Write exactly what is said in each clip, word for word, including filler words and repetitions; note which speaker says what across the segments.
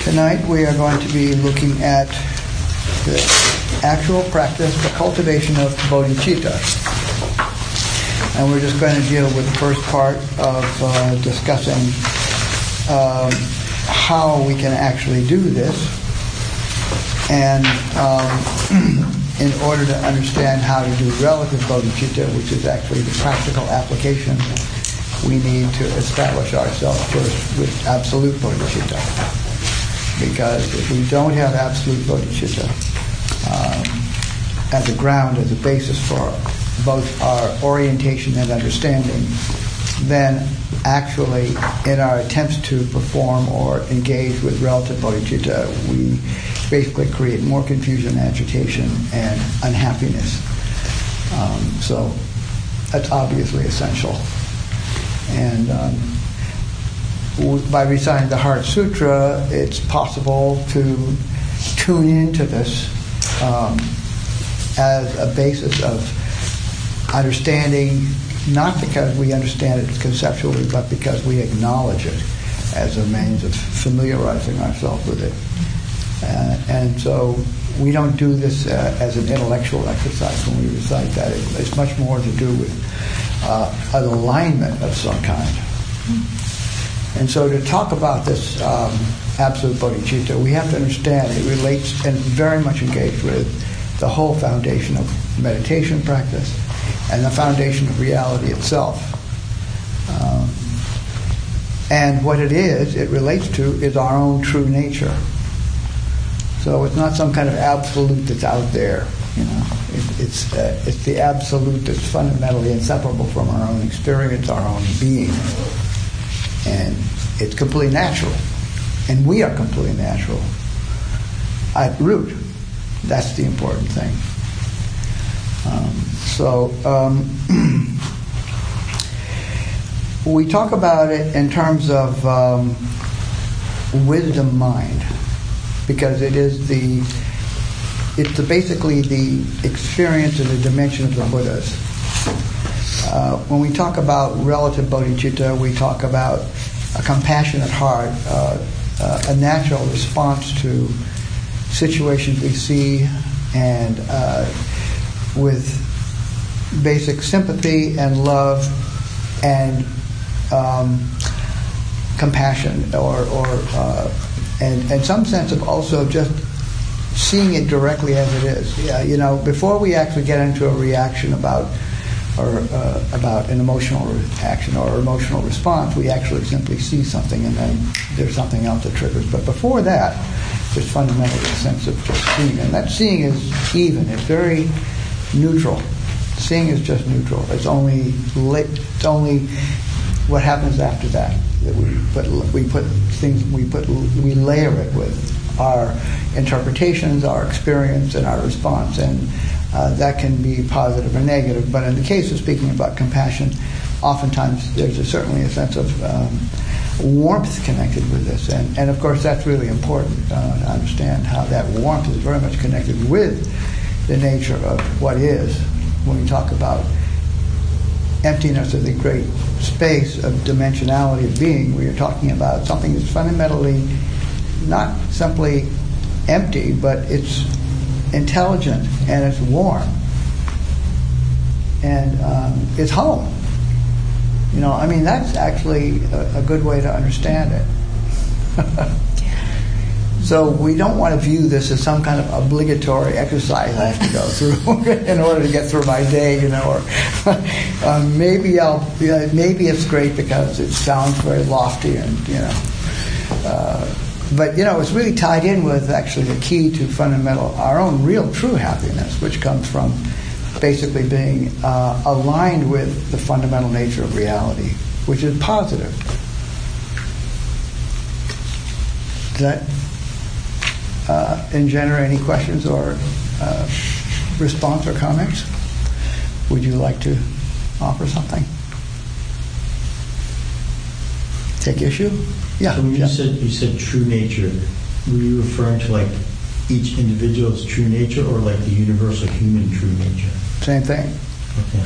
Speaker 1: Tonight we are going to be looking at the actual practice, the cultivation of bodhicitta. And we're just going to deal with the first part of uh, discussing um, how we can actually do this. And um, in order to understand how to do relative bodhicitta, which is actually the practical application, we need to establish ourselves first with absolute bodhicitta. Because if we don't have absolute bodhicitta um, as a ground, as a basis for both our orientation and understanding, then actually in our attempts to perform or engage with relative bodhicitta, we basically create more confusion, agitation, and unhappiness. Um, so that's obviously essential. And um, by reciting the Heart Sutra, it's possible to tune into this um, as a basis of understanding, not because we understand it conceptually, but because we acknowledge it as a means of familiarizing ourselves with it. Uh, and so we don't do this uh, as an intellectual exercise when we recite that. It, it's much more to do with uh, an alignment of some kind. And so to talk about this um, absolute bodhicitta, we have to understand it relates and very much engaged with the whole foundation of meditation practice and the foundation of reality itself. Um, and what it is, it relates to, is our own true nature. So it's not some kind of absolute that's out there. You know, it, it's uh, it's the absolute that's fundamentally inseparable from our own experience, our own being. And it's completely natural. And we are completely natural. At root, that's the important thing. Um, so, um, we talk about it in terms of um, wisdom mind, because it is the, it's the, basically the experience of the dimension of the Buddhas. Uh, when we talk about relative bodhicitta, we talk about a compassionate heart, uh, uh, a natural response to situations we see, and uh, with basic sympathy and love and um, compassion, or, or uh, and, and some sense of also just seeing it directly as it is. Yeah, you know, before we actually get into a reaction about or uh, about an emotional reaction or emotional response, we actually simply see something, and then there's something else that triggers. But before that, there's fundamentally a sense of just seeing, and that seeing is even. It's very neutral. Seeing is just neutral. It's only it's only what happens after that that we put we put things we put we layer it with our interpretations, our experience, and our response, and Uh, that can be positive or negative. But in the case of speaking about compassion, oftentimes there's a, certainly a sense of um, warmth connected with this. And, and of course that's really important uh, to understand how that warmth is very much connected with the nature of what is. When we talk about emptiness of the great space of dimensionality of being, we are talking about something that's fundamentally not simply empty, but it's intelligent, and it's warm, and um, it's home. You know, I mean, that's actually a, a good way to understand it. So we don't want to view this as some kind of obligatory exercise I have to go through in order to get through my day, you know, or um, maybe I'll, you know, maybe it's great because it sounds very lofty, and you know. Uh, But, you know, it's really tied in with actually the key to fundamental, our own real true happiness, which comes from basically being uh, aligned with the fundamental nature of reality, which is positive. Does that uh, engender any questions or uh, response or comments? Would you like to offer something? Take issue? Yeah.
Speaker 2: So when you
Speaker 1: yeah.
Speaker 2: said you said true nature, were you referring to like each individual's true nature, or like the universal human true nature?
Speaker 1: Same thing.
Speaker 2: Okay.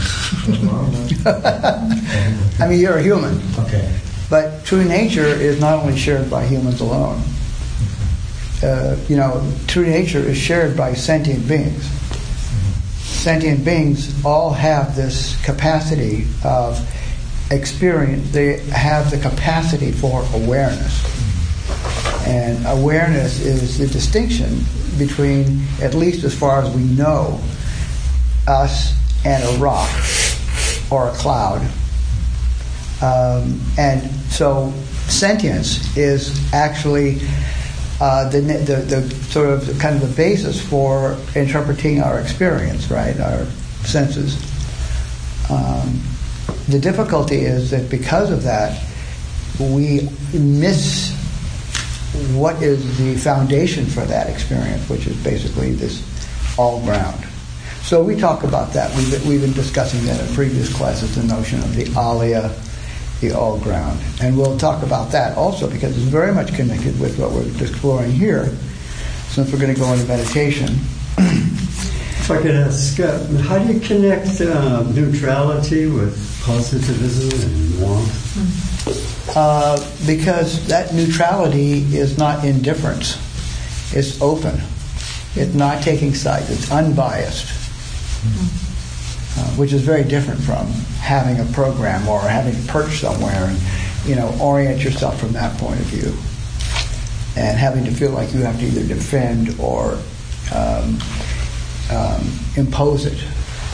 Speaker 1: I mean, you're a human.
Speaker 2: Okay.
Speaker 1: But true nature is not only shared by humans alone. uh, you know, true nature is shared by sentient beings. Sentient beings all have this capacity of experience. They have the capacity for awareness. And awareness is the distinction between, at least as far as we know, us and a rock or a cloud. Um, and so sentience is actually uh, the, the the sort of the, kind of the basis for interpreting our experience, right? Our senses. Um, the difficulty is that because of that, we miss what is the foundation for that experience, which is basically this all ground. So we talk about that. We've been, we've been discussing that in previous classes, the notion of the alaya, the all ground. And we'll talk about that also because it's very much connected with what we're exploring here, since we're going to go into meditation.
Speaker 3: If I could ask, uh, how do you connect uh, neutrality with positivism and warmth?
Speaker 1: Uh, because that neutrality is not indifference. It's open. It's not taking sides. It's unbiased. Uh, which is very different from having a program or having perched somewhere and, you know, orient yourself from that point of view, and having to feel like you have to either defend or um, um, impose it.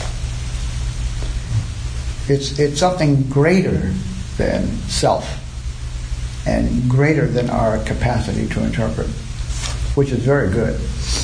Speaker 1: It's it's something greater than self and greater than our capacity to interpret, which is very good.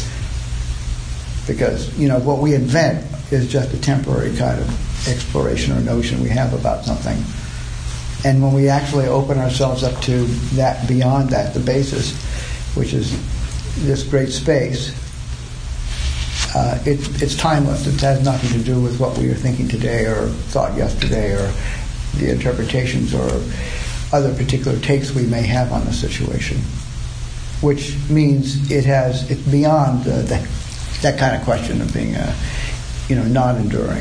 Speaker 1: Because, you know, what we invent is just a temporary kind of exploration or notion we have about something. And when we actually open ourselves up to that, beyond that, the basis, which is this great space, uh, it, it's timeless. It has nothing to do with what we are thinking today or thought yesterday or the interpretations or other particular takes we may have on the situation. Which means it has, it's beyond uh, the, that kind of question of being a, you know, non-enduring.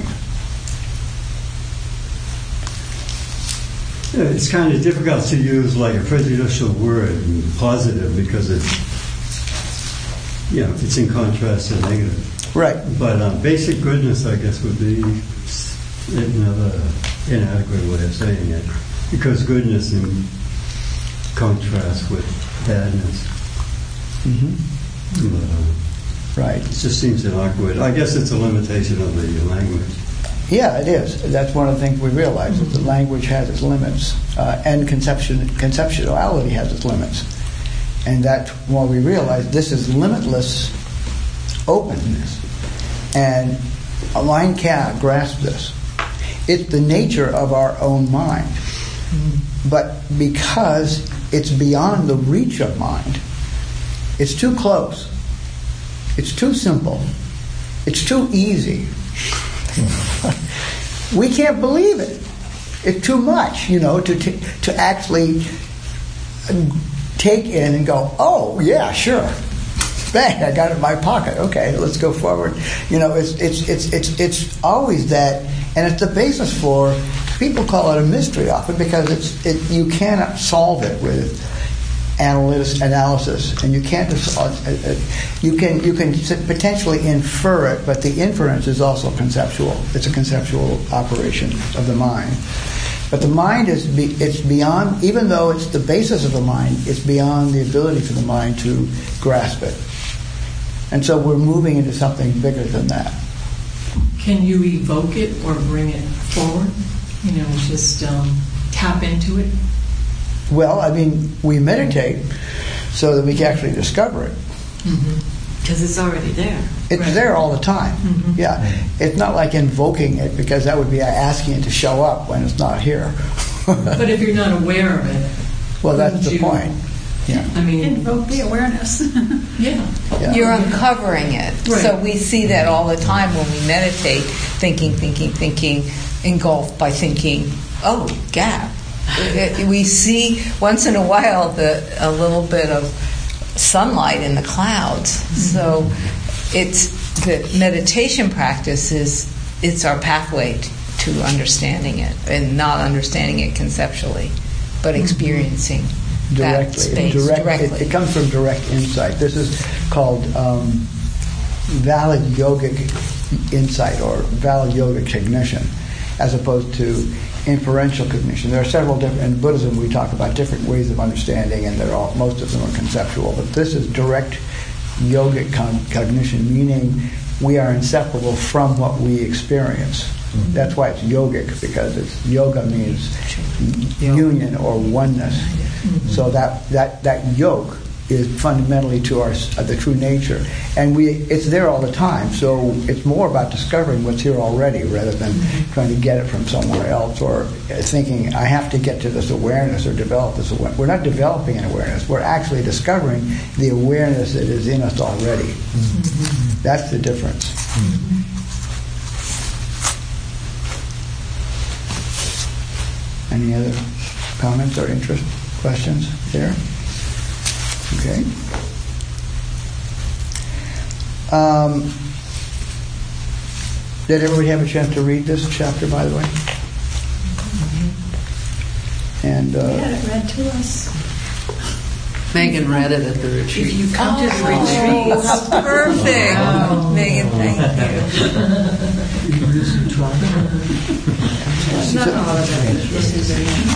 Speaker 3: Yeah, it's kind of difficult to use like a prejudicial word, positive, because it's, you know, it's in contrast to negative.
Speaker 1: Right.
Speaker 3: But um, basic goodness, I guess, would be another inadequate way of saying it, because goodness in contrast with badness.
Speaker 1: Mm-hmm.
Speaker 3: But, uh,
Speaker 1: Right.
Speaker 3: It just seems inawkward. I guess it's a limitation of the language.
Speaker 1: Yeah, it is. That's one of the things we realize, that the language has its limits, uh, and conception, conceptuality has its limits. And that when we realize this is limitless openness, and a mind cannot grasp this. It's the nature of our own mind. Mm-hmm. But because it's beyond the reach of mind, it's too close. It's too simple. It's too easy. We can't believe it. It's too much, you know, to t- to actually take in and go, oh, yeah, sure. Bang, I got it in my pocket. Okay, let's go forward. You know, it's it's it's it's it's always that, and it's the basis for, people call it a mystery often because it's it, you cannot solve it with analysis, analysis, and you can't. You can you can potentially infer it, but the inference is also conceptual. It's a conceptual operation of the mind. But the mind is be, it's beyond. Even though it's the basis of the mind, it's beyond the ability for the mind to grasp it. And so we're moving into something bigger than that.
Speaker 4: Can you evoke it or bring it forward? You know, just um, tap into it.
Speaker 1: Well, I mean, we meditate so that we can actually discover it.
Speaker 5: Because mm-hmm. it's already there.
Speaker 1: It's right. there all the time. Mm-hmm. Yeah. It's not like invoking it, because that would be asking it to show up when it's not here.
Speaker 4: But if you're not aware of it,
Speaker 1: well, that's the
Speaker 4: you,
Speaker 1: point. Yeah.
Speaker 5: I mean, invoke the awareness.
Speaker 4: yeah.
Speaker 6: yeah. You're uncovering it.
Speaker 4: Right.
Speaker 6: So we see that all the time when we meditate, thinking, thinking, thinking, engulfed by thinking, oh, gap. We see once in a while the a little bit of sunlight in the clouds. Mm-hmm. So it's the meditation practice is it's our pathway to understanding it, and not understanding it conceptually, but experiencing. that
Speaker 1: directly.
Speaker 6: space
Speaker 1: Direct,
Speaker 6: directly.
Speaker 1: It, it comes from direct insight. This is called um, valid yogic insight or valid yogic cognition, as opposed to inferential cognition. There are several different, in Buddhism we talk about different ways of understanding, and they're all, most of them are conceptual, but this is direct yogic con- cognition, meaning we are inseparable from what we experience. Mm-hmm. That's why it's yogic, because it's yoga means union or oneness. Mm-hmm. So that, that, that yoke is fundamentally to our uh, the true nature, and we it's there all the time. So it's more about discovering what's here already, rather than mm-hmm. trying to get it from somewhere else, or thinking I have to get to this awareness or develop this awareness. We're not developing an awareness. We're actually discovering the awareness that is in us already. Mm-hmm. That's the difference. Mm-hmm. Any other comments or interest questions there? Okay. Um, did everybody have a chance to read this chapter, by the way? Mm-hmm. And uh,
Speaker 5: we had it read to us.
Speaker 7: Megan read it at the retreat.
Speaker 5: If you come
Speaker 6: oh,
Speaker 5: to the retreat,
Speaker 6: oh, how perfect, wow. Megan. Thank you.
Speaker 5: Not all of it. This is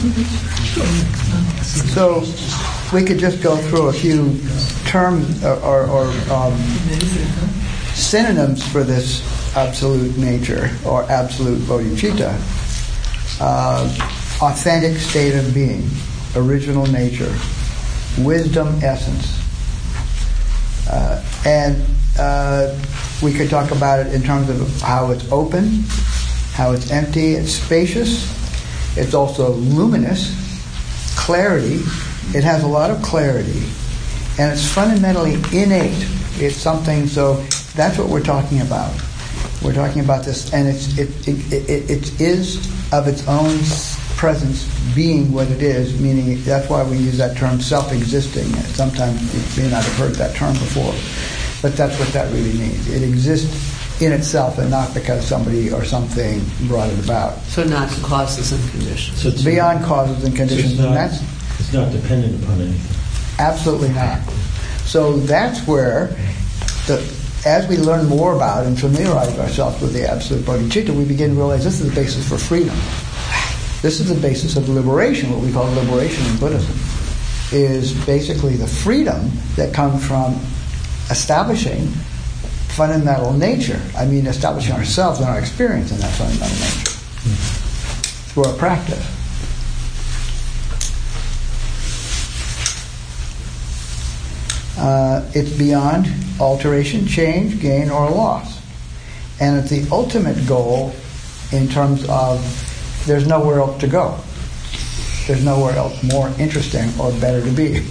Speaker 1: so we could just go through a few terms or, or, or um, synonyms for this absolute nature or absolute bodhicitta. Uh, authentic state of being, original nature, wisdom essence. Uh, and uh, we could talk about it in terms of how it's open, how it's empty, it's spacious, it's also luminous, clarity. It has a lot of clarity, and it's fundamentally innate. It's something, so that's what we're talking about. We're talking about this, and it's it it, it, it is of its own presence being what it is, meaning that's why we use that term self-existing. Sometimes you may not have heard that term before, but that's what that really means. It exists in itself and not because somebody or something brought it about.
Speaker 7: So not causes and conditions.
Speaker 2: So it's
Speaker 1: beyond causes and conditions,
Speaker 2: so it's not,
Speaker 1: and that's
Speaker 2: it's not dependent upon anything.
Speaker 1: absolutely not. So that's where, the, as we learn more about and familiarize ourselves with the absolute bodhicitta, we begin to realize this is the basis for freedom. This is the basis of liberation, what we call liberation in Buddhism, is basically the freedom that comes from establishing fundamental nature. I mean, establishing ourselves and our experience in that fundamental nature through our practice. Uh, it's beyond alteration, change, gain, or loss. And it's the ultimate goal in terms of there's nowhere else to go. There's nowhere else more interesting or better to be.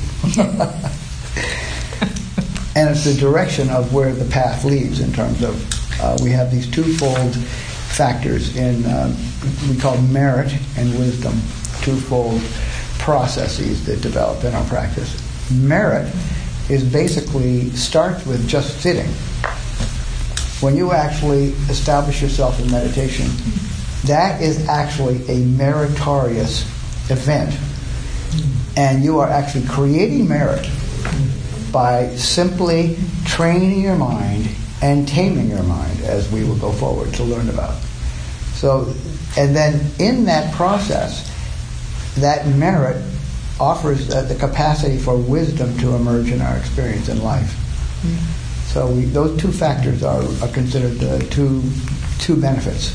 Speaker 1: And it's the direction of where the path leads in terms of, uh, we have these twofold factors in, uh, we call merit and wisdom, twofold processes that develop in our practice. Merit is basically starts with just sitting. When you actually establish yourself in meditation, that is actually a meritorious event. And you are actually creating merit by simply training your mind and taming your mind, as we will go forward to learn about. So, and then in that process, that merit offers uh, the capacity for wisdom to emerge in our experience in life. Mm-hmm. So we, those two factors are, are considered uh, two two benefits.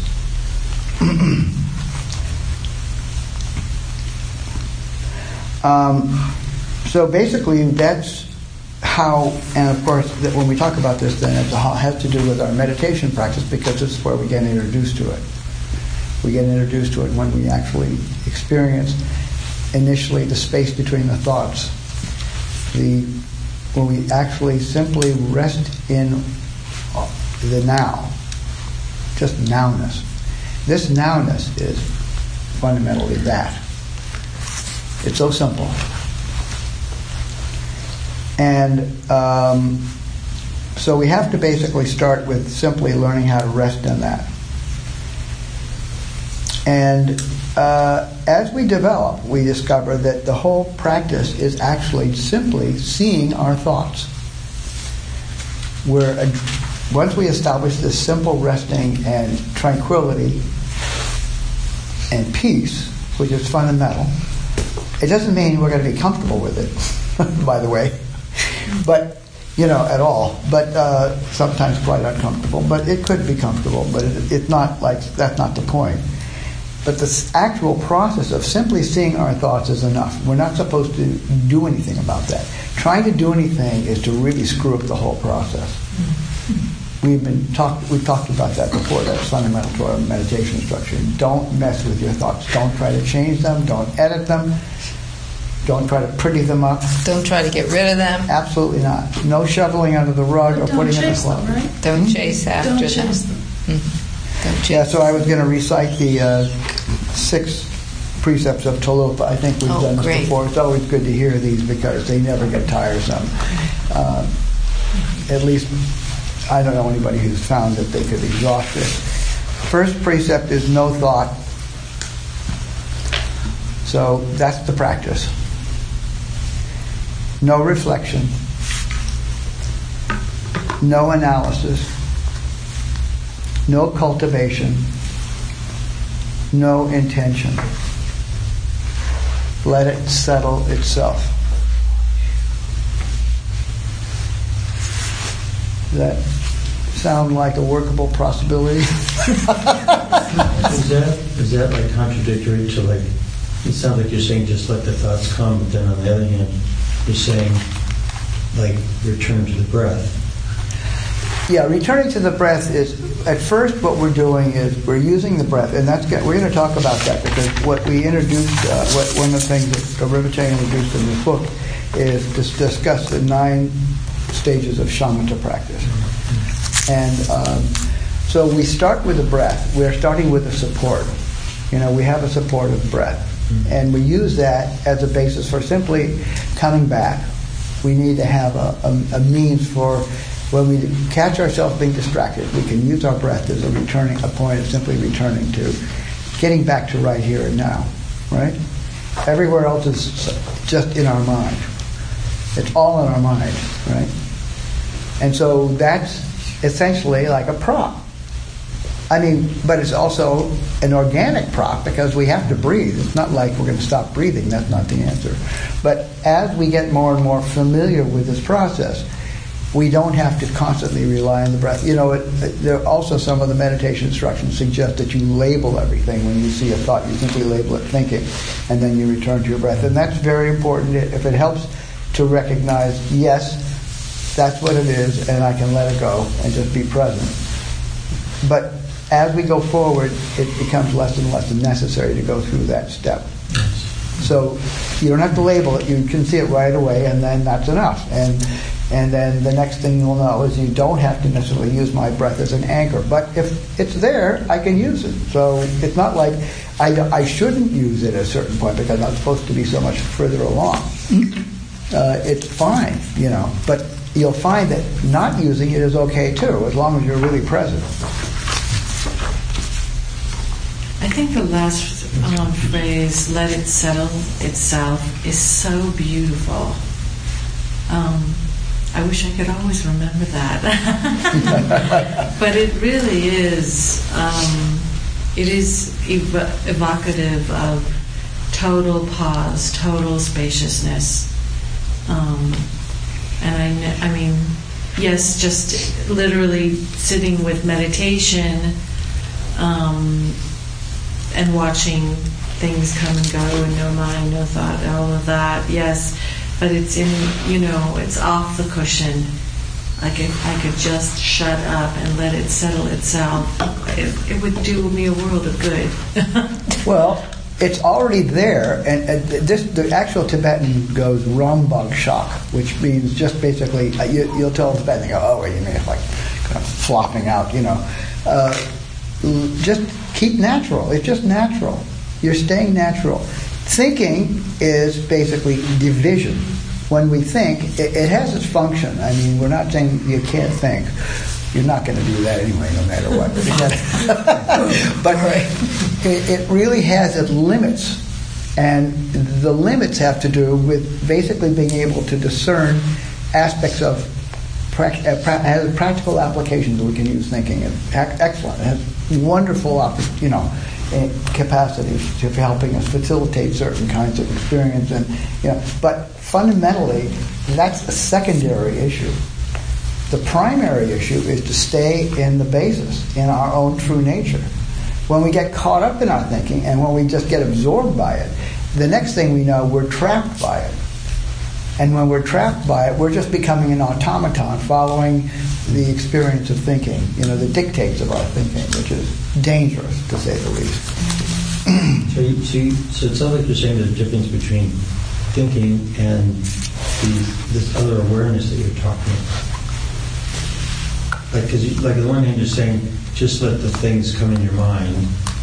Speaker 1: um, so basically, that's how, and of course, that when we talk about this, then it has to do with our meditation practice, because this is where we get introduced to it. We get introduced to it when we actually experience initially the space between the thoughts. The when we actually simply rest in the now, just nowness. This nowness is fundamentally that. It's so simple. And um, so we have to basically start with simply learning how to rest in that. And uh, as we develop, we discover that the whole practice is actually simply seeing our thoughts. We're, once we establish this simple resting and tranquility and peace, which is fundamental, it doesn't mean we're going to be comfortable with it, by the way, but, you know, at all. But uh, sometimes quite uncomfortable. But it could be comfortable, but it, it's not like, that's not the point. But the actual process of simply seeing our thoughts is enough. We're not supposed to do anything about that. Trying to do anything is to really screw up the whole process. We've been talked. We've talked about that before. That's fundamental to our meditation instruction. Don't mess with your thoughts. Don't try to change them. Don't edit them. Don't try to pretty them up.
Speaker 6: Don't try to get rid of them.
Speaker 1: Absolutely not. No shoveling under the rug or
Speaker 4: Don't
Speaker 1: putting in the
Speaker 4: chase
Speaker 1: closet.
Speaker 4: them, right?
Speaker 6: Don't chase after
Speaker 4: Don't
Speaker 6: them.
Speaker 4: chase them.
Speaker 6: Mhm. Don't chase.
Speaker 1: Yeah, so I was going to recite the uh, six precepts of Talopa. I think we've
Speaker 6: Oh,
Speaker 1: done this
Speaker 6: great.
Speaker 1: before. It's always good to hear these because they never get tiresome. Uh, at least I don't know anybody who's found that they could exhaust this. First precept is no thought. So that's the practice. No reflection. No analysis. No cultivation. No intention. Let it settle itself. Does that sound like a workable possibility?
Speaker 2: Is that is that like contradictory to like? It sounds like you're saying just let the thoughts come, but then on the other hand, you're saying like return to the breath.
Speaker 1: Yeah, returning to the breath is, at first what we're doing is we're using the breath, and that's we're going to talk about that because what we introduced, uh, what, one of the things that Rinpoche introduced in this book is to discuss the nine stages of shamatha practice. And um, so we start with the breath. We're starting with a support. You know, we have a supportive breath. And we use that as a basis for simply coming back. We need to have a, a, a means for when we catch ourselves being distracted, we can use our breath as a returning, a point of simply returning to, getting back to right here and now, right? Everywhere else is just in our mind. It's all in our mind, right? And so that's essentially like a prop. I mean, but it's also an organic prop because we have to breathe. It's not like we're going to stop breathing. That's not the answer. But as we get more and more familiar with this process, we don't have to constantly rely on the breath. You know, it, there are also some of the meditation instructions suggest that you label everything. When you see a thought, you simply label it thinking, and then you return to your breath. And that's very important. If it helps to recognize, yes, that's what it is, and I can let it go and just be present. But as we go forward, it becomes less and less necessary to go through that step. So you don't have to label it. You can see it right away, and then that's enough. And and then the next thing you'll know is you don't have to necessarily use my breath as an anchor. But if it's there, I can use it. So it's not like I, I shouldn't use it at a certain point because I'm supposed to be so much further along. Uh, it's fine, you know. But you'll find that not using it is okay too, as long as you're really present.
Speaker 5: I think the last um, phrase, let it settle itself, is so beautiful. Um, I wish I could always remember that. But it really is, um, it is ev- evocative of total pause, total spaciousness. Um, and I, kn- I mean, yes, just literally sitting with meditation, um, and watching things come and go, and no mind, no thought, all of that, yes. But it's in, you know, it's off the cushion. I could, I could just shut up and let it settle itself. It, it would do me a world of good.
Speaker 1: Well, it's already there, and, and this the actual Tibetan goes rumbug shock, which means just basically uh, you, you'll tell the Tibetan, they go, oh, wait, you mean it's like kind of flopping out, you know. Uh, just keep natural. It's just natural. You're staying natural. Thinking is basically division. When we think, it, it has its function. I mean, we're not saying you can't think, You're not going to do that anyway, no matter what. But it, it really has its limits. And the limits have to do with basically being able to discern aspects of prac- uh, pra- has practical applications that we can use thinking. It's excellent. It has wonderful, you know, capacities to helping us facilitate certain kinds of experience. And you know, but fundamentally, that's a secondary issue. The primary issue is to stay in the basis, in our own true nature. When we get caught up in our thinking and when we just get absorbed by it, the next thing we know, we're trapped by it. And when we're trapped by it, we're just becoming an automaton following the experience of thinking, you know, the dictates of our thinking, which is dangerous, to say the least.
Speaker 2: so, you, so, you, so it sounds like you're saying there's a difference between thinking and the, this other awareness that you're talking about. Like, because you, like on the one hand, you're saying just let the things come in your mind,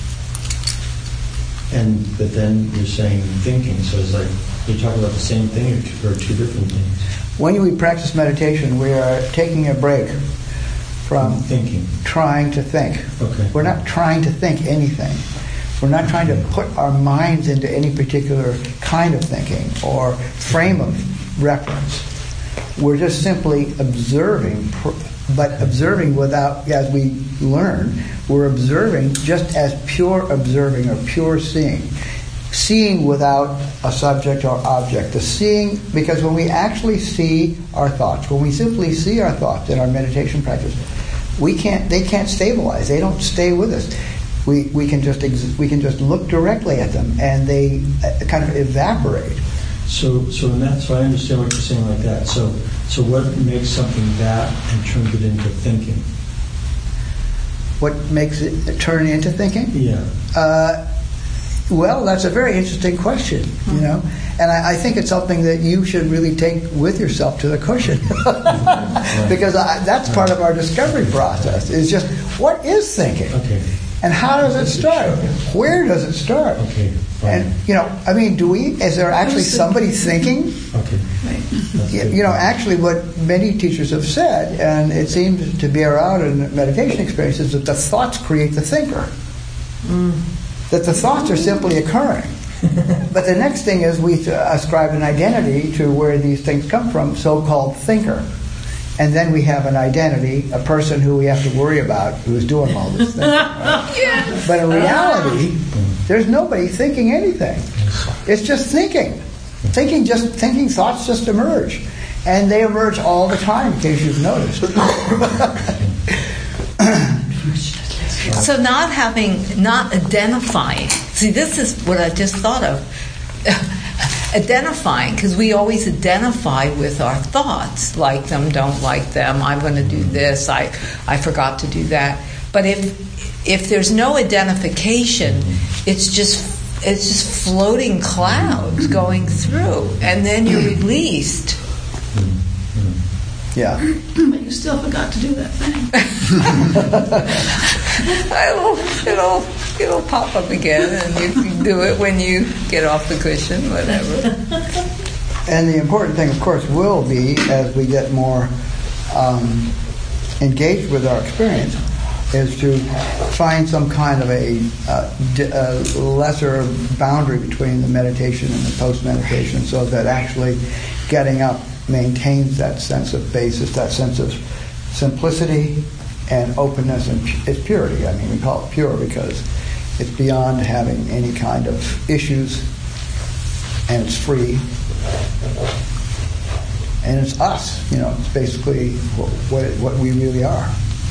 Speaker 2: and but then you're saying thinking. So it's like you're talking about the same thing or two, or two different things.
Speaker 1: When we practice meditation, we are taking a break from
Speaker 2: thinking,
Speaker 1: trying to think.
Speaker 2: Okay.
Speaker 1: We're not trying to think anything. We're not trying to put our minds into any particular kind of thinking or frame of reference. We're just simply observing, but observing without, as we learn, we're observing just as pure observing or pure seeing. Seeing without a subject or object. The seeing, because when we actually see our thoughts, when we simply see our thoughts in our meditation practice, we can't. They can't stabilize. They don't stay with us. We we can just ex- we can just look directly at them, and they uh, kind of evaporate.
Speaker 2: So so in that so I understand what you're saying like that. So so what makes something that and turns it into thinking?
Speaker 1: What makes it turn into thinking?
Speaker 2: Yeah.
Speaker 1: Uh, Well, that's a very interesting question, you know, and I, I think it's something that you should really take with yourself to the cushion, because I, that's part of our discovery process. Is just what is thinking,
Speaker 2: okay,
Speaker 1: and how does it start? Where does it start?
Speaker 2: Okay,
Speaker 1: and you know, I mean, do we? Is there actually somebody thinking?
Speaker 2: Okay,
Speaker 1: you, you know, actually, what many teachers have said, and it seems to bear out in meditation experiences, that the thoughts create the thinker. Mm. That the thoughts are simply occurring. But the next thing is we ascribe an identity to where these things come from, so-called thinker. And then we have an identity, a person who we have to worry about who's doing all this thinking. Right?
Speaker 6: Yes.
Speaker 1: But in reality, there's nobody thinking anything. It's just thinking. Thinking just thinking thoughts just emerge. And they emerge all the time, in case you've noticed.
Speaker 6: So not having, not identifying. See, this is what I just thought of. Identifying, because we always identify with our thoughts. Like them, don't like them, I'm going to do this, I, I forgot to do that. But if if there's no identification, it's just it's just floating clouds going through, and then you're released.
Speaker 1: Yeah.
Speaker 4: But you still forgot to do that thing.
Speaker 6: it'll, it'll, it'll pop up again, and you can do it when you get off the cushion, whatever.
Speaker 1: And the important thing, of course, will be, as we get more um, engaged with our experience, is to find some kind of a, uh, d- a lesser boundary between the meditation and the post-meditation, so that actually getting up maintains that sense of basis, that sense of simplicity and openness and pu- it's purity. I mean, we call it pure because it's beyond having any kind of issues, and it's free, and it's us. You know, it's basically what, what, what we really are.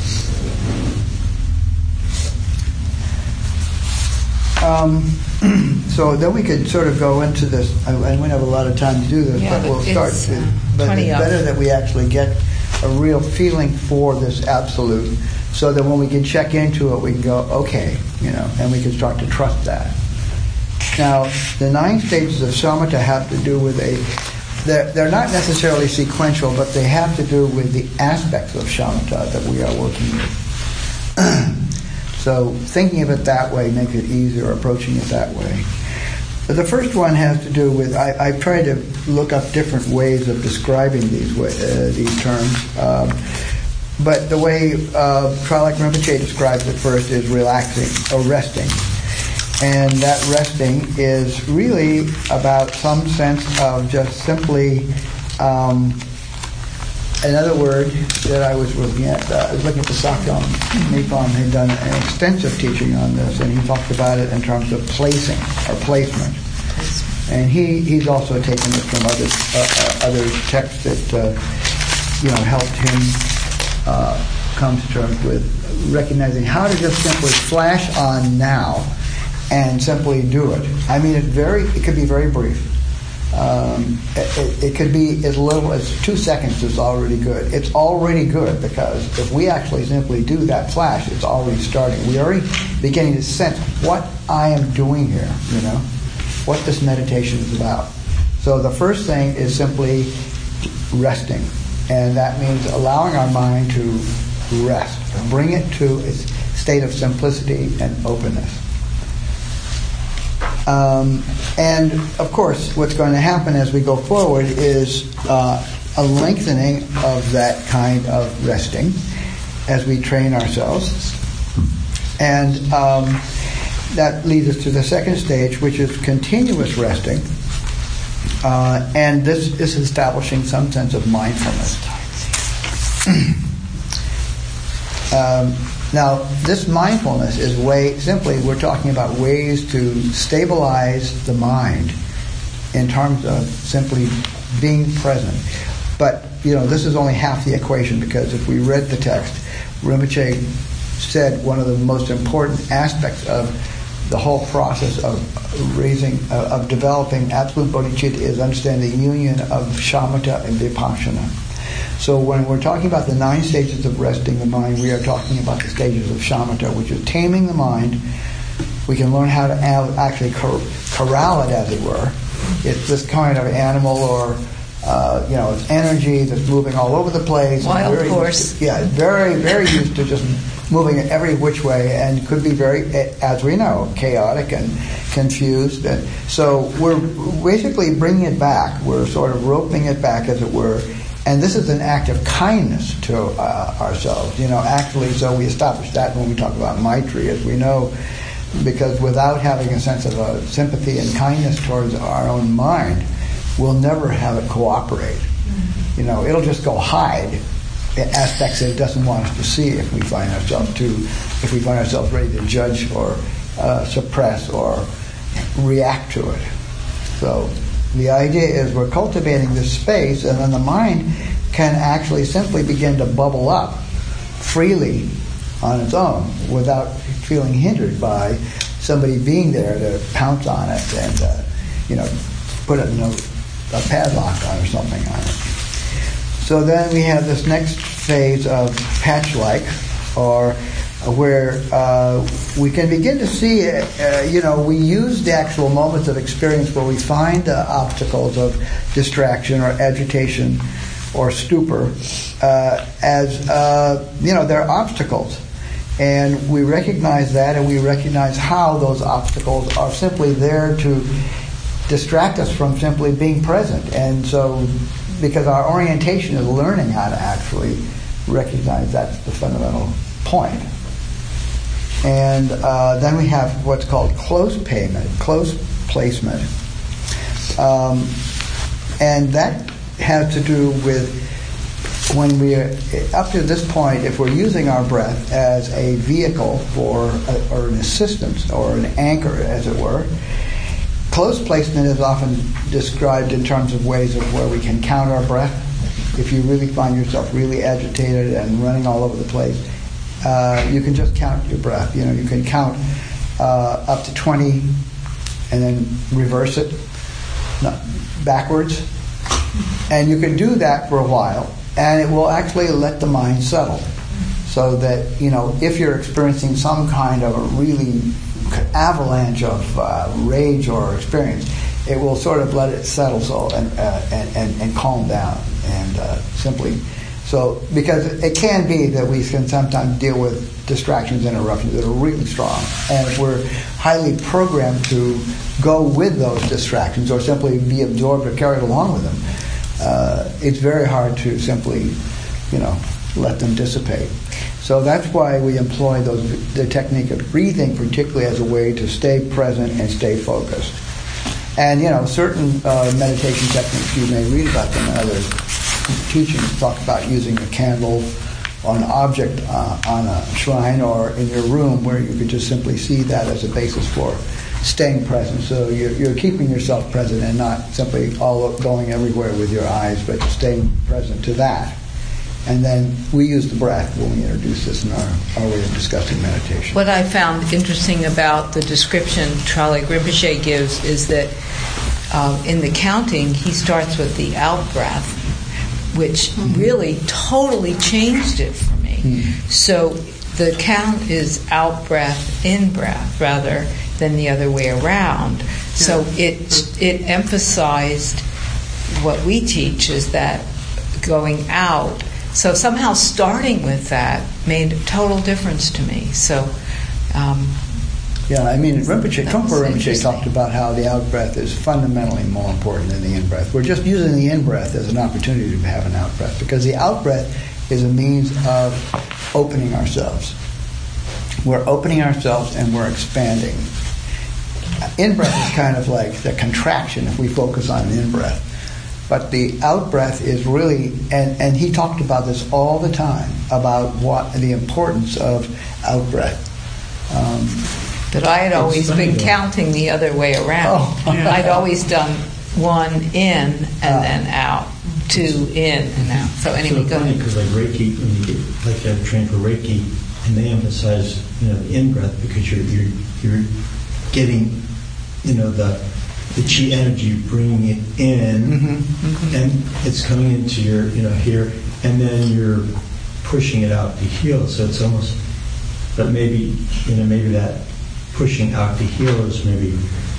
Speaker 1: Um, so then we could sort of go into this, and we don't have a lot of time to do this,
Speaker 6: Yeah,
Speaker 1: but we'll
Speaker 6: but
Speaker 1: start.
Speaker 6: it's,
Speaker 1: To,
Speaker 6: uh,
Speaker 1: but
Speaker 6: twenty
Speaker 1: it's
Speaker 6: up.
Speaker 1: better that we actually get a real feeling for this absolute, so that when we can check into it, we can go, okay, you know, and we can start to trust that. Now, the nine stages of samatha have to do with a, they're, they're not necessarily sequential, but they have to do with the aspects of shamatha that we are working with. So thinking of it that way makes it easier, approaching it that way. But the first one has to do with, I, I've tried to look up different ways of describing these way, uh, these terms. Um, but the way uh, Tralek Rinpoche describes it first is relaxing or resting. And that resting is really about some sense of just simply, um, another word that I was looking at, uh, I was looking at the Sakyong Nippon had done an extensive teaching on this, and he talked about it in terms of placing or placement. And he, he's also taken it from other uh, uh, other texts that uh, you know helped him uh, come to terms with recognizing how to just simply flash on now and simply do it. I mean, it very it could be very brief. Um, it, it, it could be as little as two seconds is already good. It's already good because if we actually simply do that flash, it's already starting. We're already beginning to sense what I am doing here. You know. What this meditation is about. So the first thing is simply resting, and that means allowing our mind to rest, bring it to its state of simplicity and openness. Um, and of course, what's going to happen as we go forward is uh, a lengthening of that kind of resting as we train ourselves. And um, that leads us to the second stage, which is continuous resting. Uh, and this is establishing some sense of mindfulness. um, now, this mindfulness is way, simply, we're talking about ways to stabilize the mind in terms of simply being present. But, you know, this is only half the equation, because if we read the text, Rinpoche said one of the most important aspects of the whole process of raising, uh, of developing absolute bodhicitta is understanding the union of shamatha and vipassana. So when we're talking about the nine stages of resting the mind, we are talking about the stages of shamatha, which is taming the mind. We can learn how to actually cor- corral it, as it were. It's this kind of animal, or uh, you know, it's energy that's moving all over the place.
Speaker 6: Wild
Speaker 1: very
Speaker 6: horse.
Speaker 1: To, yeah, very, very used to just moving it every which way, and could be very, as we know, chaotic and confused. And so we're basically bringing it back. We're sort of roping it back, as it were. And this is an act of kindness to uh, ourselves. You know, actually, so we establish that when we talk about Maitri, as we know, because without having a sense of uh, sympathy and kindness towards our own mind, we'll never have it cooperate. Mm-hmm. You know, it'll just go hide aspects that it doesn't want us to see if we find ourselves too, if we find ourselves ready to judge or uh, suppress or react to it. So the idea is we're cultivating this space, and then the mind can actually simply begin to bubble up freely on its own without feeling hindered by somebody being there to pounce on it and uh, you know, put a, a padlock on or something on it. So then we have this next phase of patch-like, or where uh, we can begin to see, uh, you know, we use the actual moments of experience where we find uh, obstacles of distraction or agitation or stupor uh, as, uh, you know, they're obstacles. And we recognize that, and we recognize how those obstacles are simply there to distract us from simply being present. And so, because our orientation is learning how to actually recognize that's the fundamental point. And uh, then we have what's called close payment, close placement. Um, and that has to do with when we are, up to this point, if we're using our breath as a vehicle for, a, or an assistance, or an anchor, as it were, close placement is often described in terms of ways of where we can count our breath. If you really find yourself really agitated and running all over the place, uh, you can just count your breath. You know, you can count uh, up to twenty and then reverse it no, backwards. And you can do that for a while, and it will actually let the mind settle. So that, you know, if you're experiencing some kind of a really avalanche of uh, rage or experience, it will sort of let it settle so and uh, and, and, and calm down and uh, simply so because it can be that we can sometimes deal with distractions, interruptions that are really strong, and if we're highly programmed to go with those distractions or simply be absorbed or carried along with them, uh, it's very hard to simply, you know, let them dissipate. So that's why we employ those, the technique of breathing, particularly as a way to stay present and stay focused. And, you know, certain uh, meditation techniques, you may read about them in other teachings, talk about using a candle or an object uh, on a shrine or in your room, where you could just simply see that as a basis for staying present. So you're, you're keeping yourself present and not simply all going everywhere with your eyes, but staying present to that. And then we use the breath when we introduce this in our, our way of discussing meditation.
Speaker 6: What I found interesting about the description Trale Rinpoche gives is that um, in the counting, he starts with the out breath, which mm-hmm. really totally changed it for me. Mm-hmm. So the count is out breath, in breath, rather than the other way around. Yeah. So it it emphasized what we teach is that going out. So somehow starting with that made a total difference to me. So, um,
Speaker 1: yeah, I mean, Rinpoche, Trungpa Rinpoche talked about how the out breath is fundamentally more important than the in breath. We're just using the in breath as an opportunity to have an out breath, because the out breath is a means of opening ourselves. We're opening ourselves and we're expanding. In breath is kind of like the contraction if we focus on in breath. But the out-breath is really, and, and he talked about this all the time, about what the importance of out-breath. Um,
Speaker 6: but I had always been counting the other way around.
Speaker 1: Oh, yeah.
Speaker 6: I'd always done one in and uh, then out, two in and out. So anyway,
Speaker 2: so
Speaker 6: go ahead.
Speaker 2: Because like Reiki, when you get, like I've trained for Reiki, and they emphasize, you know, the in-breath because you're you're you're getting, you know, the the chi energy, bringing it in, mm-hmm, mm-hmm. and it's coming into your, you know, here, and then you're pushing it out to heal. So it's almost, but maybe, you know, maybe that pushing out to heal is maybe,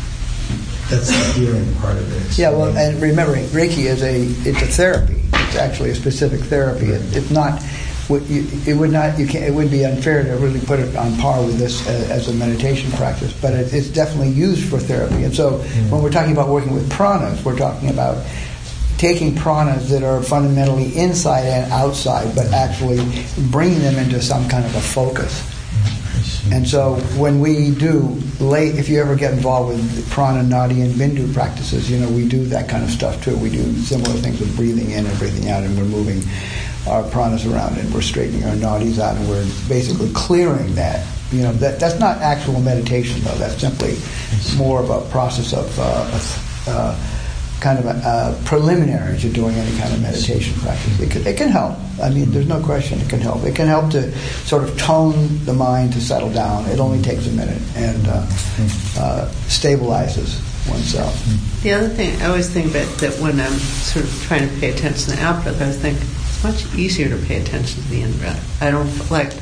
Speaker 2: that's the healing part of it.
Speaker 1: Yeah, well, and remembering, Reiki is a, it's a therapy. It's actually a specific therapy. It, it's not, it would not, you can't, it would be unfair to really put it on par with this as a meditation practice, but it, it's definitely used for therapy. And so mm-hmm. when we're talking about working with pranas, we're talking about taking pranas that are fundamentally inside and outside, but actually bringing them into some kind of a focus. And so when we do late, if you ever get involved with prana, nadi, and bindu practices, you know, we do that kind of stuff too. We do similar things with breathing in and breathing out, and we're moving our pranas around, and we're straightening our nadis out, and we're basically clearing that. You know, that that's not actual meditation, though. That's simply more of a process of uh, uh, kind of a, a preliminary to doing any kind of meditation practice. It can, it can help. I mean, there's no question it can help. It can help to sort of tone the mind to settle down. It only takes a minute and uh, uh, stabilizes oneself.
Speaker 7: The other thing, I always think that, that when I'm sort of trying to pay attention to the out-breath, I always think it's much easier to pay attention to the in-breath. I don't, like,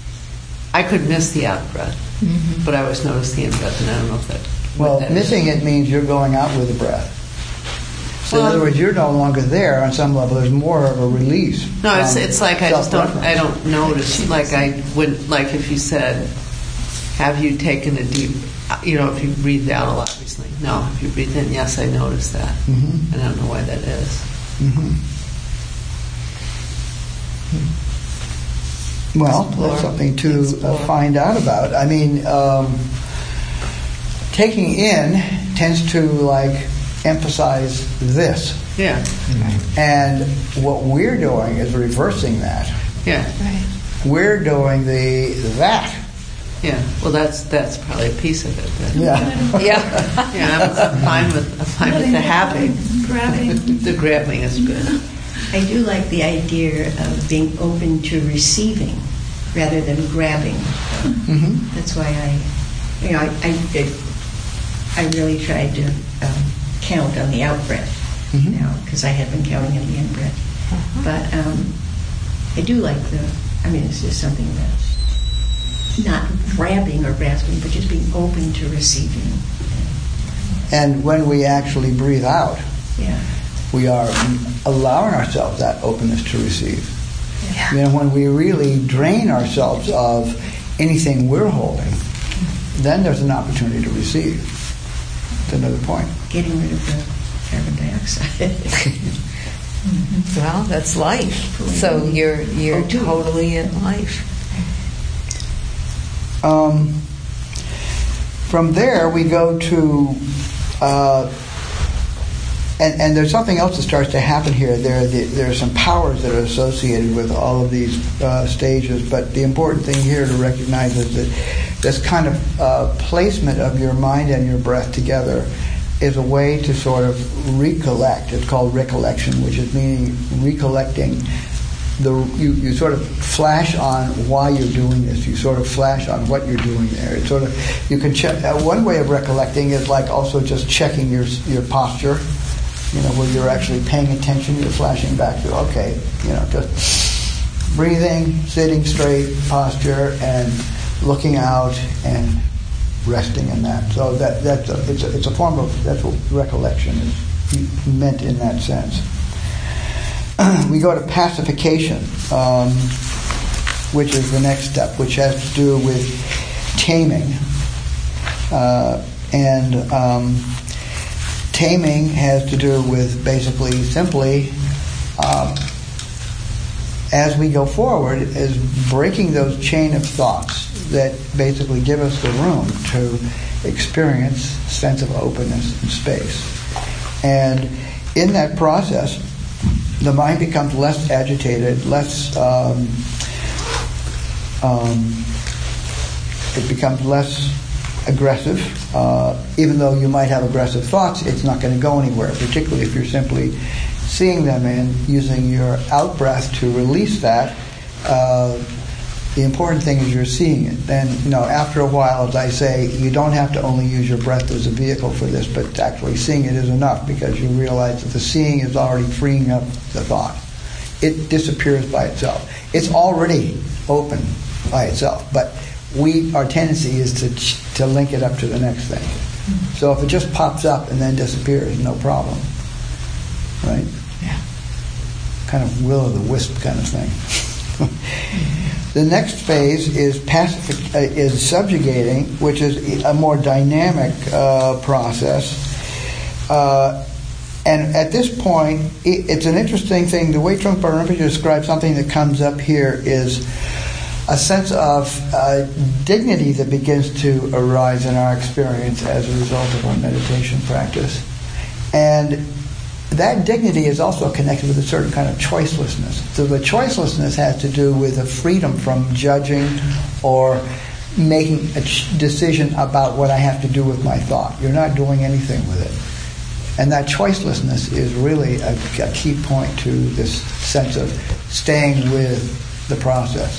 Speaker 7: I could miss the out-breath, mm-hmm. but I always notice the in-breath, and I don't know if that...
Speaker 1: Well,
Speaker 7: that
Speaker 1: missing
Speaker 7: is.
Speaker 1: It means you're going out with the breath. So
Speaker 7: well,
Speaker 1: in other words, you're no longer there on some level. There's more of a release.
Speaker 7: No, it's it's like I just don't I don't notice. Like I would like if you said, "Have you taken a deep?" You know, if you breathe out a lot recently. No, if you breathe in, yes, I notice that, mm-hmm. and I don't know why that is.
Speaker 1: Mm-hmm. Well, that's something to uh, find out about. I mean, um, taking in tends to like. Emphasize this.
Speaker 7: Yeah.
Speaker 1: Mm-hmm. And what we're doing is reversing that.
Speaker 7: Yeah.
Speaker 6: Right.
Speaker 1: We're doing the that.
Speaker 7: Yeah. Well, that's that's probably a piece of it. Then.
Speaker 1: Yeah.
Speaker 6: Yeah.
Speaker 7: Yeah. I'm fine with I'm fine with the having.
Speaker 8: Grabbing.
Speaker 7: The grabbing is good.
Speaker 8: I do like the idea of being open to receiving rather than grabbing.
Speaker 1: Mm-hmm.
Speaker 8: That's why I, you know, I I, I really tried to. Um, count on the out-breath mm-hmm. now, because I had been counting on the in-breath. Uh-huh. But um, I do like the, I mean, it's just something that's not grabbing or grasping, but just being open to receiving.
Speaker 1: And when we actually breathe out,
Speaker 8: yeah.
Speaker 1: we are allowing ourselves that openness to receive.
Speaker 6: Yeah.
Speaker 1: You know, when we really drain ourselves of anything we're holding, then there's an opportunity to receive. That's another point.
Speaker 8: Getting rid of the carbon dioxide.
Speaker 6: Well, that's life. So you're you're
Speaker 8: Oh, too.
Speaker 6: totally in life.
Speaker 1: Um, from there, we go to, uh, and, and there's something else that starts to happen here. There, the, there are some powers that are associated with all of these uh, stages, but the important thing here to recognize is that this kind of uh, placement of your mind and your breath together is a way to sort of recollect. It's called recollection, which is meaning recollecting. The, you, you sort of flash on why you're doing this. You sort of flash on what you're doing there. It's sort of, you can check. Uh, one way of recollecting is like also just checking your your posture. You know, where you're actually paying attention. You're flashing back to, okay, you know, just breathing, sitting straight, posture, and looking out and resting in that. So that that's a, it's a, it's a form of, that's what recollection is meant in that sense. We go to pacification, um, which is the next step, which has to do with taming. Uh, and um, taming has to do with basically simply, um, as we go forward, is breaking those chain of thoughts that basically give us the room to experience a sense of openness and space. And in that process, the mind becomes less agitated, less, um, um, it becomes less aggressive. Uh, even though you might have aggressive thoughts, it's not going to go anywhere, particularly if you're simply seeing them and using your out-breath to release that. Uh, the important thing is you're seeing it. Then, you know, after a while, as I say, you don't have to only use your breath as a vehicle for this, but actually seeing it is enough, because you realize that the seeing is already freeing up the thought. It disappears by itself. It's already open by itself, but we, our tendency is to to link it up to the next thing. So if it just pops up and then disappears, no problem, right?
Speaker 6: Yeah.
Speaker 1: Kind of will-o'-the-wisp kind of thing. The next phase is pacific, uh, is subjugating, which is a more dynamic uh, process. Uh, and at this point, it, it's an interesting thing. The way Trungpa Rinpoche describes something that comes up here is a sense of uh, dignity that begins to arise in our experience as a result of our meditation practice. And that dignity is also connected with a certain kind of choicelessness. So the choicelessness has to do with a freedom from judging or making a ch- decision about what I have to do with my thought. You're not doing anything with it. And that choicelessness is really a, a key point to this sense of staying with the process.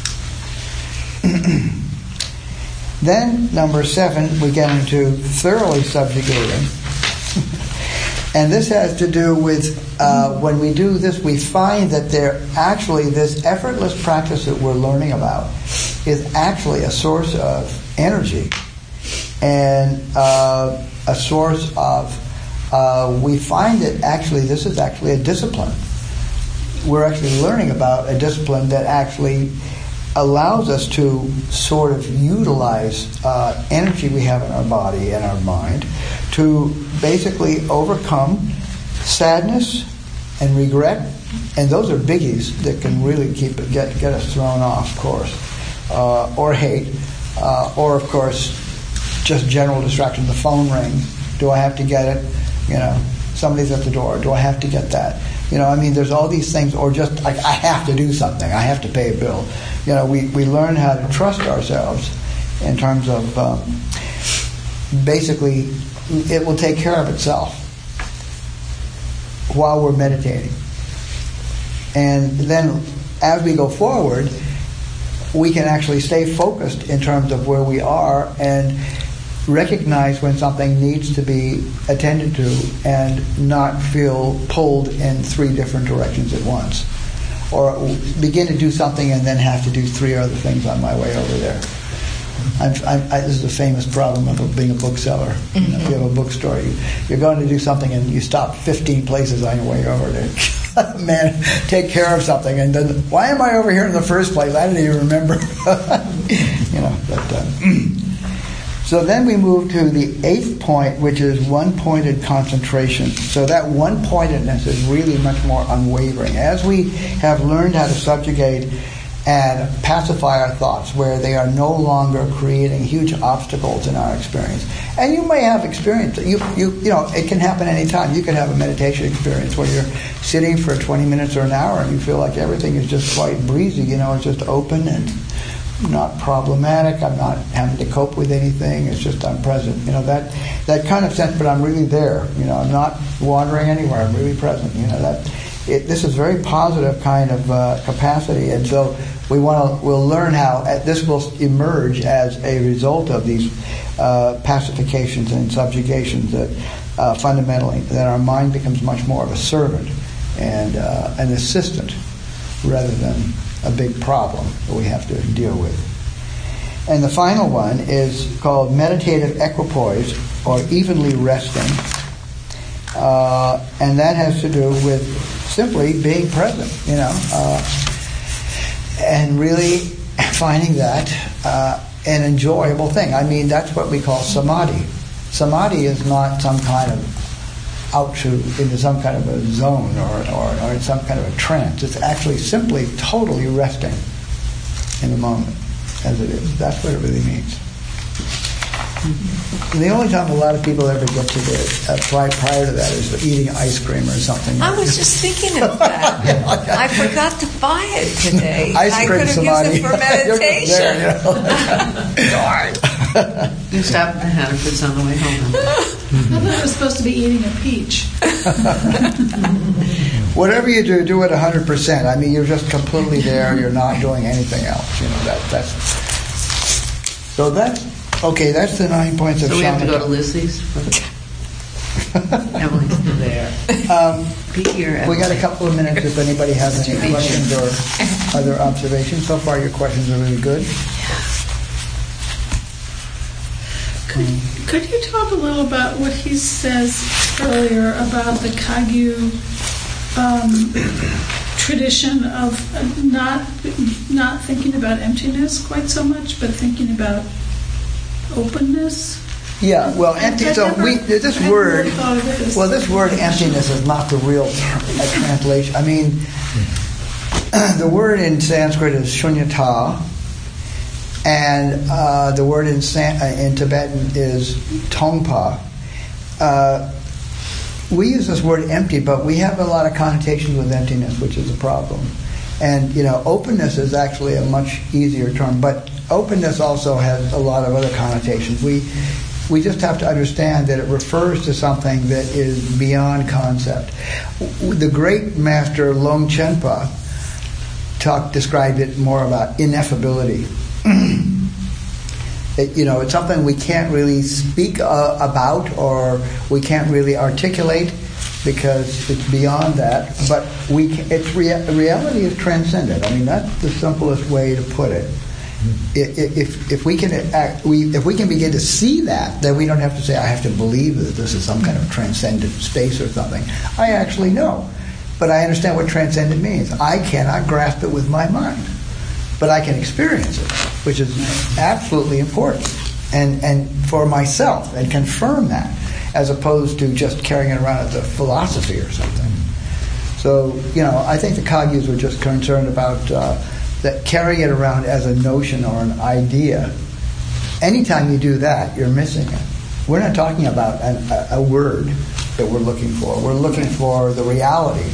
Speaker 1: Then, number seven, we get into thoroughly subjugating. And this has to do with, uh, when we do this, we find that there actually, this effortless practice that we're learning about is actually a source of energy and uh, a source of, uh, we find that actually this is actually a discipline. We're actually learning about a discipline that actually allows us to sort of utilize uh, energy we have in our body and our mind to basically overcome sadness and regret, and those are biggies that can really keep it, get get us thrown off course, uh, or hate, uh, or of course just general distraction. The phone rings. Do I have to get it? You know, somebody's at the door. Do I have to get that? You know, I mean, there's all these things, or just like I have to do something. I have to pay a bill. You know, we, we learn how to trust ourselves in terms of um, basically it will take care of itself while we're meditating. And then as we go forward, we can actually stay focused in terms of where we are and recognize when something needs to be attended to and not feel pulled in three different directions at once. Or begin to do something and then have to do three other things on my way over there. I'm, I'm, I, this is a famous problem of being a bookseller. Mm-hmm. You know, if you have a bookstore, you, you're going to do something and you stop fifteen places on your way over there. Man, take care of something, and then why am I over here in the first place? I didn't even remember. you know, but uh, So then we move to the eighth point, which is one-pointed concentration. So that one-pointedness is really much more unwavering. As we have learned how to subjugate and pacify our thoughts, where they are no longer creating huge obstacles in our experience. And you may have experience. You, you, you know, it can happen anytime. You can have a meditation experience where you're sitting for twenty minutes or an hour and you feel like everything is just quite breezy. You know, it's just open and not problematic. I'm not having to cope with anything. It's just I'm present. You know, that that kind of sense. But I'm really there. You know, I'm not wandering anywhere. I'm really present. You know, that it, this is very positive kind of uh, capacity, and so. We want to. We'll learn how uh, this will emerge as a result of these uh, pacifications and subjugations. That uh, fundamentally, that our mind becomes much more of a servant and uh, an assistant rather than a big problem that we have to deal with. And the final one is called meditative equipoise, or evenly resting, uh, and that has to do with simply being present. You know. Uh, And really finding that uh, an enjoyable thing. I mean, that's what we call samadhi. Samadhi is not some kind of out to into some kind of a zone or, or, or in some kind of a trance. It's actually simply totally resting in the moment as it is. That's what it really means. Mm-hmm. The only time a lot of people ever get to the uh, prior, prior to that is eating ice cream or something.
Speaker 6: I was just thinking of that. I forgot to buy it today.
Speaker 1: Ice
Speaker 6: I
Speaker 1: cream
Speaker 6: could have
Speaker 1: samadhi.
Speaker 6: used it for meditation.
Speaker 1: There, you know. Darn.
Speaker 7: You stop at the Hannaford's on the way home.
Speaker 9: I thought it was supposed to be eating a peach.
Speaker 1: Whatever you do, do it one hundred percent. I mean, you're just completely there. You're not doing anything else. You know that. That's so that's. Okay, that's the nine points of
Speaker 7: So we have to
Speaker 1: shamatha.
Speaker 7: go to Lizzie's? Emily's still there.
Speaker 1: Um,
Speaker 7: Be here,
Speaker 1: we got a
Speaker 7: Emily.
Speaker 1: couple of minutes if anybody has any questions or other observations. So far, your questions are really good.
Speaker 9: Could, could you talk a little about what he says earlier about the Kagyu um, tradition of not not thinking about emptiness quite so much, but thinking about openness?
Speaker 1: Yeah, well, empty. So
Speaker 9: never-
Speaker 1: we this
Speaker 9: I
Speaker 1: word.
Speaker 9: never thought of it as-
Speaker 1: Well, this word emptiness is not the real ter- uh, translation. I mean, the word in Sanskrit is shunyata, and uh, the word in San- uh, in Tibetan is tongpa. Uh, we use this word empty, but we have a lot of connotations with emptiness, which is a problem. And you know, openness is actually a much easier term, but openness also has a lot of other connotations. We we just have to understand that it refers to something that is beyond concept. The great master Lom Chenpa talked described it more about ineffability. It, you know, it's something we can't really speak uh, about, or we can't really articulate because it's beyond that. But we, can, it's rea- reality is transcendent. I mean, that's the simplest way to put it. If if we can act, we if we can begin to see that, then we don't have to say I have to believe that this is some kind of transcendent space or something. I actually know, but I understand what transcendent means. I cannot grasp it with my mind, but I can experience it, which is absolutely important, and and for myself, and confirm that, as opposed to just carrying it around as a philosophy or something. So you know, I think the Kagyus were just concerned about. Uh, that carrying it around as a notion or an idea, anytime you do that, you're missing it. We're not talking about an, a, a word that we're looking for. We're looking for the reality.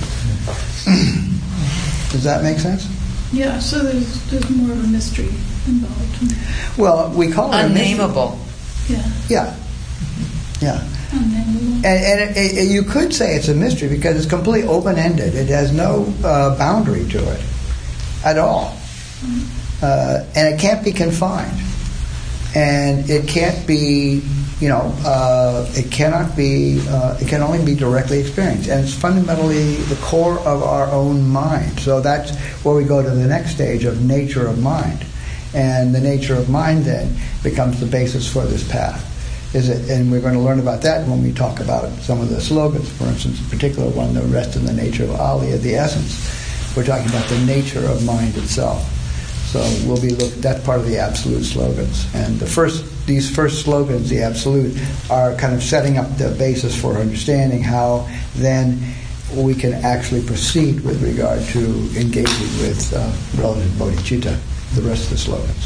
Speaker 1: Does that make sense?
Speaker 9: Yeah, so there's, there's more of a mystery involved.
Speaker 1: Well, we call it
Speaker 6: Unnameable.
Speaker 9: Yeah,
Speaker 1: a mystery. Yeah. Yeah.
Speaker 9: unnameable.
Speaker 1: And, and it, it, you could say it's a mystery because it's completely open-ended. It has no uh, boundary to it at all. Uh, and it can't be confined, and it can't be, you know, uh, it cannot be, uh, it can only be directly experienced, and it's fundamentally the core of our own mind. So that's where we go to the next stage of nature of mind, and the nature of mind then becomes the basis for this path. Is it? And we're going to learn about that when we talk about some of the slogans. For instance, in particular one, the rest in the nature of Aliyah, the essence. We're talking about the nature of mind itself. So we'll be look. That's part of the absolute slogans, and the first these first slogans, the absolute, are kind of setting up the basis for understanding how then we can actually proceed with regard to engaging with uh, relative bodhicitta, the rest of the slogans.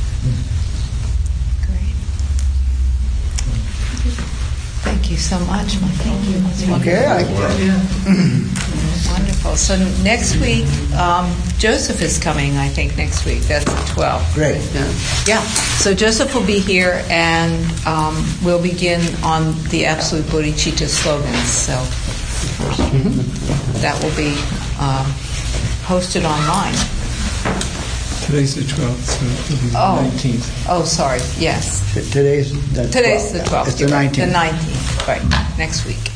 Speaker 6: Great. Thank you so much, Michael. Thank you.
Speaker 1: Okay. I,
Speaker 6: Wonderful. So next week, um, Joseph is coming, I think, next week. That's the twelfth.
Speaker 1: great.
Speaker 6: Yeah. So Joseph will be here, and um, we'll begin on the Absolute Bodhicitta slogans. So that will be uh, posted online.
Speaker 10: Today's the twelfth, so it'll be the
Speaker 6: Oh.
Speaker 10: nineteenth.
Speaker 6: Oh, sorry. Yes.
Speaker 1: Today's the
Speaker 6: Today's the twelfth.
Speaker 1: It's the nineteenth.
Speaker 6: The nineteenth. Right. Next week.